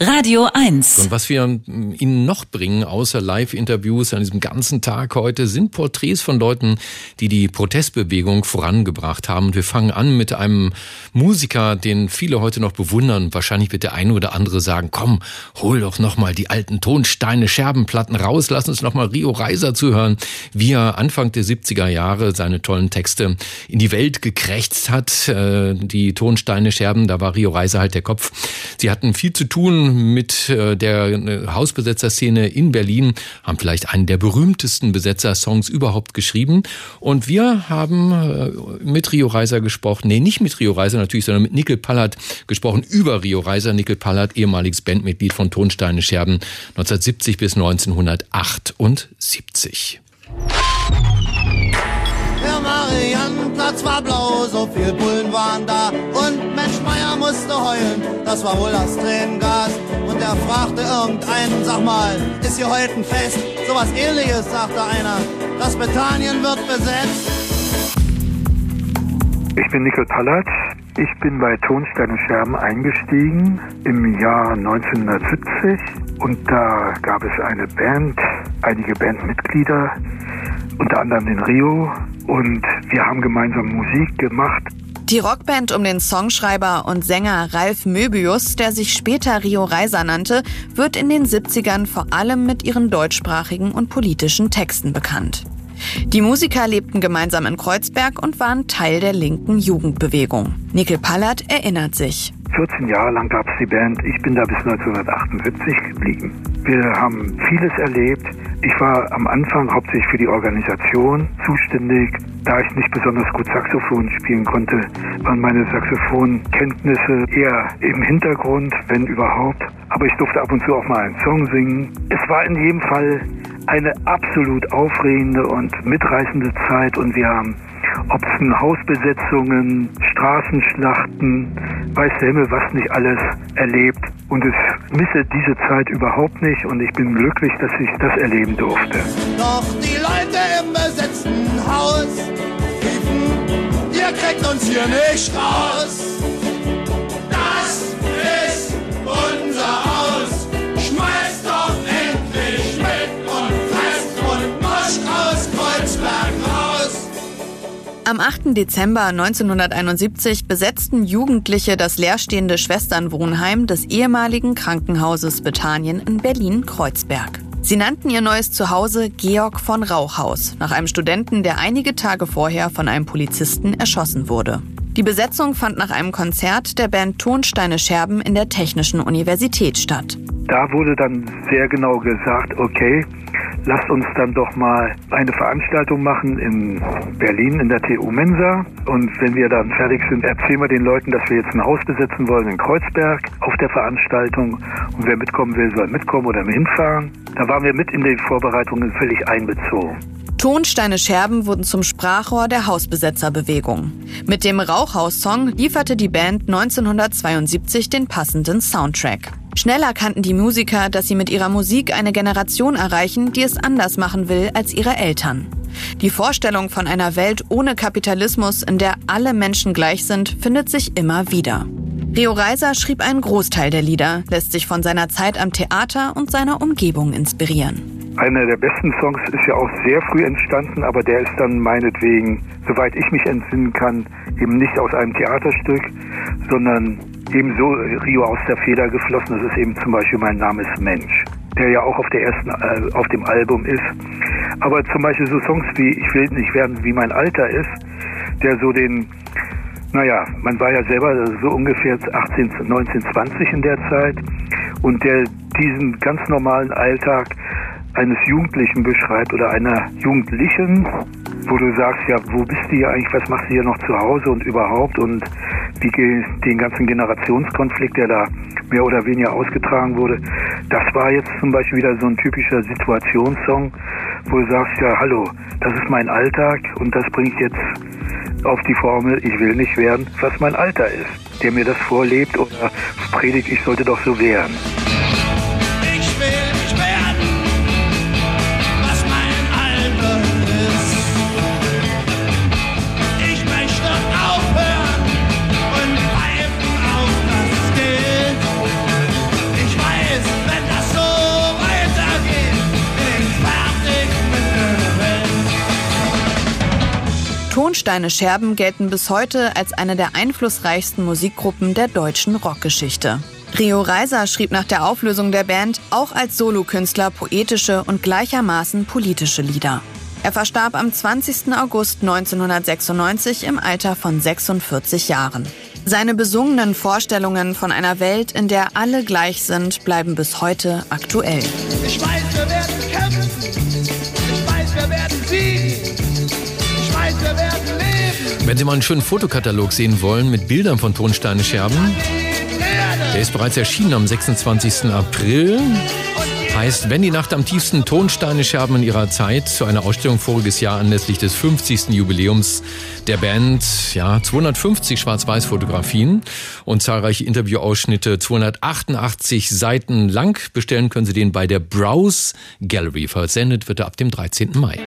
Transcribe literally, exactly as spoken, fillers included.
Radio eins. Und was wir Ihnen noch bringen, außer Live-Interviews an diesem ganzen Tag heute, sind Porträts von Leuten, die die Protestbewegung vorangebracht haben. Und wir fangen an mit einem Musiker, den viele heute noch bewundern. Wahrscheinlich wird der eine oder andere sagen, komm, hol doch nochmal die alten Tonsteine, Scherbenplatten raus, lass uns nochmal Rio Reiser zuhören, wie er Anfang der siebziger Jahre seine tollen Texte in die Welt gekrächzt hat. Die Tonsteine, Scherben, da war Rio Reiser halt der Kopf. Sie hatten viel zu tun mit der Hausbesetzerszene in Berlin, haben vielleicht einen der berühmtesten Besetzersongs überhaupt geschrieben. Und wir haben mit Rio Reiser gesprochen, nee, nicht mit Rio Reiser natürlich, sondern mit Nickel Pallert gesprochen über Rio Reiser. Nickel Pallert, ehemaliges Bandmitglied von Tonsteine Scherben, neunzehnhundertsiebzig bis neunzehnhundertachtundsiebzig. Der Mariannenplatz war blau, so viel Bullen waren da und Mensch Meier musste heulen, das war wohl das Tränengas. Und er fragte irgendeinen, sag mal, ist hier heute ein Fest? Sowas Ähnliches, sagte einer, das Bethanien wird besetzt. Ich bin Nickel Pallert. Ich bin bei Tonsteine Scherben eingestiegen im Jahr neunzehnhundertsiebzig und da gab es eine Band, einige Bandmitglieder, unter anderem den Rio, und wir haben gemeinsam Musik gemacht. Die Rockband um den Songschreiber und Sänger Ralf Möbius, der sich später Rio Reiser nannte, wird in den siebzigern vor allem mit ihren deutschsprachigen und politischen Texten bekannt. Die Musiker lebten gemeinsam in Kreuzberg und waren Teil der linken Jugendbewegung. Nickel Pallert erinnert sich. vierzehn Jahre lang gab es die Band. Ich bin da bis neunzehnhundertachtundsiebzig geblieben. Wir haben vieles erlebt. Ich war am Anfang hauptsächlich für die Organisation zuständig. Da ich nicht besonders gut Saxophon spielen konnte, waren meine Saxophonkenntnisse eher im Hintergrund, wenn überhaupt. Aber ich durfte ab und zu auch mal einen Song singen. Es war in jedem Fall eine absolut aufregende und mitreißende Zeit, und wir haben, ob es Hausbesetzungen, Straßenschlachten, weiß der Himmel was nicht alles erlebt, und ich misse diese Zeit überhaupt nicht, und ich bin glücklich, dass ich das erleben durfte. Doch die Leute im besetzten Haus riefen, ihr kriegt uns hier nicht raus. Das ist unser Haus, schmeißt doch endlich mit und fresst und moscht aus Kreuzberg raus. Am achten Dezember neunzehnhunderteinundsiebzig besetzten Jugendliche das leerstehende Schwesternwohnheim des ehemaligen Krankenhauses Bethanien in Berlin-Kreuzberg. Sie nannten ihr neues Zuhause Georg von Rauchhaus, nach einem Studenten, der einige Tage vorher von einem Polizisten erschossen wurde. Die Besetzung fand nach einem Konzert der Band Tonsteine Scherben in der Technischen Universität statt. Da wurde dann sehr genau gesagt, okay, lasst uns dann doch mal eine Veranstaltung machen in Berlin in der T U Mensa. Und wenn wir dann fertig sind, erzählen wir den Leuten, dass wir jetzt ein Haus besetzen wollen in Kreuzberg auf der Veranstaltung. Und wer mitkommen will, soll mitkommen oder hinfahren. Da waren wir mit in den Vorbereitungen völlig einbezogen. Tonsteine Scherben wurden zum Sprachrohr der Hausbesetzerbewegung. Mit dem Rauchhaus-Song lieferte die Band neunzehnhundertzweiundsiebzig den passenden Soundtrack. Schnell erkannten die Musiker, dass sie mit ihrer Musik eine Generation erreichen, die es anders machen will als ihre Eltern. Die Vorstellung von einer Welt ohne Kapitalismus, in der alle Menschen gleich sind, findet sich immer wieder. Rio Reiser schrieb einen Großteil der Lieder, lässt sich von seiner Zeit am Theater und seiner Umgebung inspirieren. Einer der besten Songs ist ja auch sehr früh entstanden, aber der ist dann meinetwegen, soweit ich mich entsinnen kann, eben nicht aus einem Theaterstück, sondern ebenso Rio aus der Feder geflossen. Das ist eben zum Beispiel Mein Name ist Mensch, der ja auch auf der ersten, äh, auf dem Album ist. Aber zum Beispiel so Songs wie Ich will nicht werden, wie mein Alter ist, der so den, naja, man war ja selber so ungefähr achtzehn, neunzehn, zwanzig in der Zeit, und der diesen ganz normalen Alltag eines Jugendlichen beschreibt oder einer Jugendlichen, wo du sagst, ja, wo bist du hier eigentlich, was machst du hier noch zu Hause und überhaupt, und wie geht den ganzen Generationskonflikt, der da mehr oder weniger ausgetragen wurde. Das war jetzt zum Beispiel wieder so ein typischer Situationssong, wo du sagst, ja, hallo, das ist mein Alltag und das bringt jetzt auf die Formel, ich will nicht werden, was mein Alter ist, der mir das vorlebt oder predigt, ich sollte doch so werden. Ich will nicht werden, was mein Alter ist. Ich möchte aufhören und pfeifen auf das Geld. Ich weiß ist, wenn das so weitergeht, bin ich fertig mit der Welt. Tonsteine Scherben gelten bis heute als eine der einflussreichsten Musikgruppen der deutschen Rockgeschichte. Rio Reiser schrieb nach der Auflösung der Band auch als Solokünstler poetische und gleichermaßen politische Lieder. Er verstarb am zwanzigsten August neunzehnhundertsechsundneunzig im Alter von sechsundvierzig Jahren. Seine besungenen Vorstellungen von einer Welt, in der alle gleich sind, bleiben bis heute aktuell. Ich weiß, wir werden kämpfen. Ich weiß, wir werden siegen. Ich weiß, wir werden leben. Wenn Sie mal einen schönen Fotokatalog sehen wollen mit Bildern von Tonsteine Scherben, der ist bereits erschienen am sechsundzwanzigsten April. Heißt, wenn die Nacht am tiefsten, Tonsteine Scherben in ihrer Zeit, zu einer Ausstellung voriges Jahr anlässlich des fünfzigsten Jubiläums der Band. Ja, zweihundertfünfzig Schwarz-Weiß-Fotografien und zahlreiche Interviewausschnitte, zweihundertachtundachtzig Seiten lang. Bestellen können Sie den bei der Browse Gallery. Versendet wird er ab dem dreizehnten Mai.